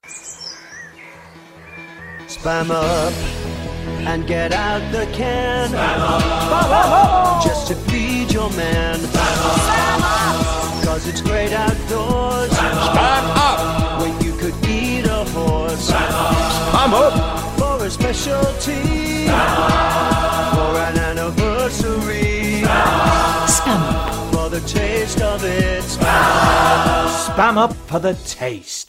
Spam up and get out the can. Spam up. Just to feed your man. Spam up. 'Cause it's great outdoors. Spam up. When you could eat a horse. Spam up. For a specialty. For an anniversary. Spam up. For the taste of it. Spam up for the taste.